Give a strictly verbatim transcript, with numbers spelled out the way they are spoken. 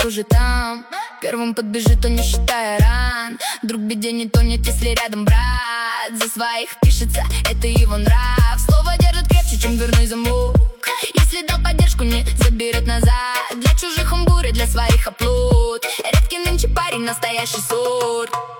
тоже там. Первым подбежит, он не считая ран. Друг в беде не тонет, если рядом брат. За своих пишется, это его нрав. Слово держит крепче, чем верный замок. Если дал поддержку, не заберет назад. Для чужих он буря, для своих оплот. Редкий нынче парень, настоящий сорт.